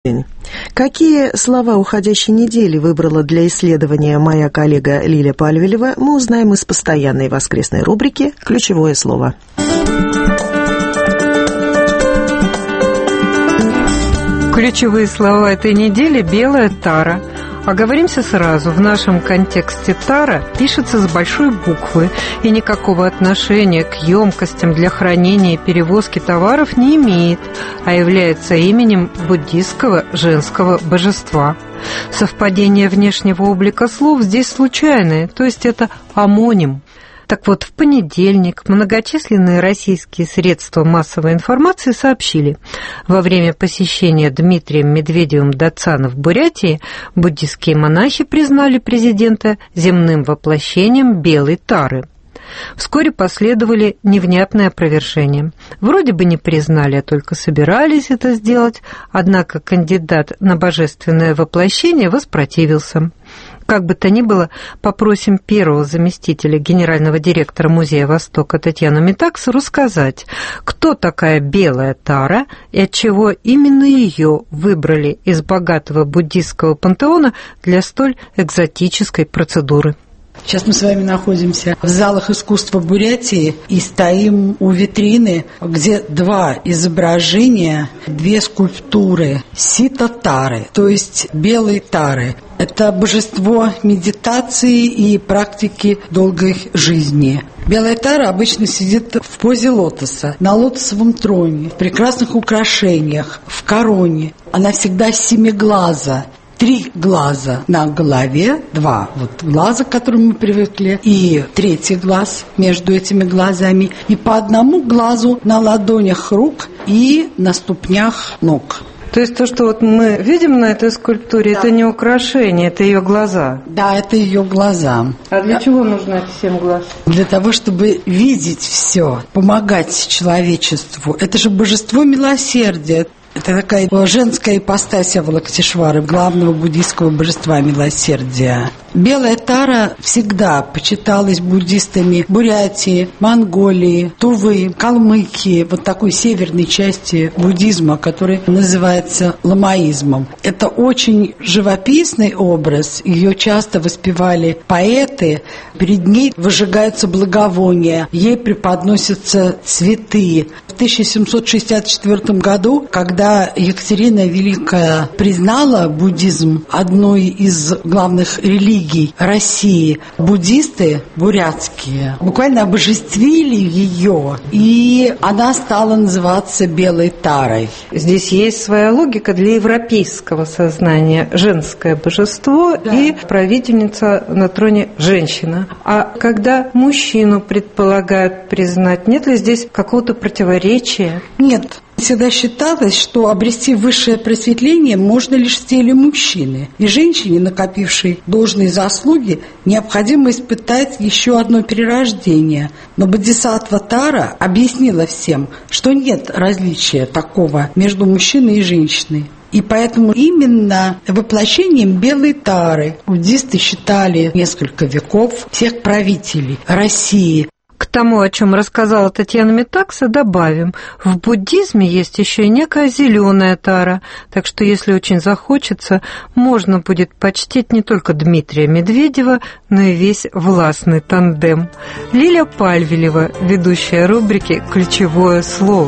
день. Какие слова уходящей недели выбрала для исследования моя коллега Лиля Пальвилева, мы узнаем из постоянной воскресной рубрики «Ключевое слово». Ключевые слова этой недели – белая тара. Оговоримся сразу, в нашем контексте тара пишется с большой буквы и никакого отношения к емкостям для хранения и перевозки товаров не имеет, а является именем буддистского женского божества. Совпадение внешнего облика слов здесь случайное, то есть это омоним. Так вот, в понедельник многочисленные российские средства массовой информации сообщили, во время посещения Дмитрием Медведевым Дацана в Бурятии буддистские монахи признали президента земным воплощением белой тары. Вскоре последовали невнятные опровержения. Вроде бы не признали, а только собирались это сделать, однако кандидат на божественное воплощение воспротивился. Как бы то ни было, попросим первого заместителя генерального директора Музея Востока Татьяну Метаксу рассказать, кто такая белая тара и отчего именно ее выбрали из богатого буддистского пантеона для столь экзотической процедуры. Сейчас мы с вами находимся в залах искусства Бурятии и стоим у витрины, где два изображения, две скульптуры сита-тары, то есть белой тары. Это божество медитации и практики долгой жизни. Белая тара обычно сидит в позе лотоса, на лотосовом троне, в прекрасных украшениях, в короне. Она всегда семиглаза. 3 глаза на голове, 2 глаза, к которым мы привыкли, и 3-й глаз между этими глазами, и по 1 глазу на ладонях рук и на ступнях ног. То есть то, что мы видим на этой скульптуре, да, это не украшение, это ее глаза? Да, это ее глаза. А для чего нужно эти 7 глаз? Для того, чтобы видеть все, помогать человечеству. Это же божество милосердия. Это такая женская ипостась Авалокитешвары, главного буддийского божества милосердия. Белая тара всегда почиталась буддистами Бурятии, Монголии, Тувы, Калмыкии, вот такой северной части буддизма, который называется ламаизмом. Это очень живописный образ, ее часто воспевали поэты, перед ней выжигаются благовония, ей преподносятся цветы. В 1764 году, когда Екатерина Великая признала буддизм одной из главных религий России, буддисты бурятские буквально обожествили ее, и она стала называться белой тарой. Здесь есть своя логика для европейского сознания. Женское божество, да, и правительница на троне женщина. А когда мужчину предполагают признать, нет ли здесь какого-то противоречия? Нет. Всегда считалось, что обрести высшее просветление можно лишь в теле мужчины. И женщине, накопившей должные заслуги, необходимо испытать еще одно перерождение. Но Бодхисаттва Тара объяснила всем, что нет различия такого между мужчиной и женщиной. И поэтому именно воплощением белой тары буддисты считали несколько веков всех правителей России. К тому, о чем рассказала Татьяна Метакса, добавим, в буддизме есть еще и некая зеленая тара, так что, если очень захочется, можно будет почтить не только Дмитрия Медведева, но и весь властный тандем. Лиля Пальвилева, ведущая рубрики «Ключевое слово».